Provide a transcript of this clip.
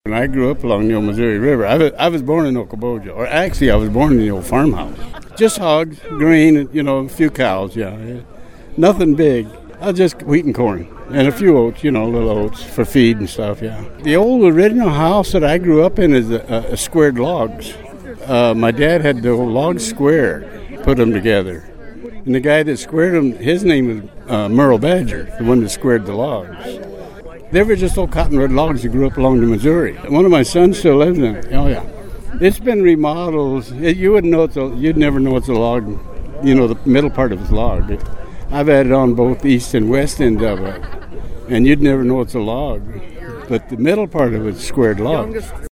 And I grew up along the old Missouri River. I was born in Okoboji, or actually I was born in the old farmhouse. Just hogs, grain, a few cows, yeah. Nothing big. Just wheat and corn and a few oats, little oats for feed and stuff, yeah. The old original house that I grew up in is squared logs. My dad had the old logs squared, put them together. And the guy that squared them, his name was Merle Badger, the one that squared the logs. They were just old cottonwood logs that grew up along the Missouri. One of my sons still lives in it. Oh, yeah. It's been remodeled. You wouldn't know you'd never know it's a log, the middle part of it's log. I've added on both east and west end of it, and you'd never know it's a log. But the middle part of it's squared logs.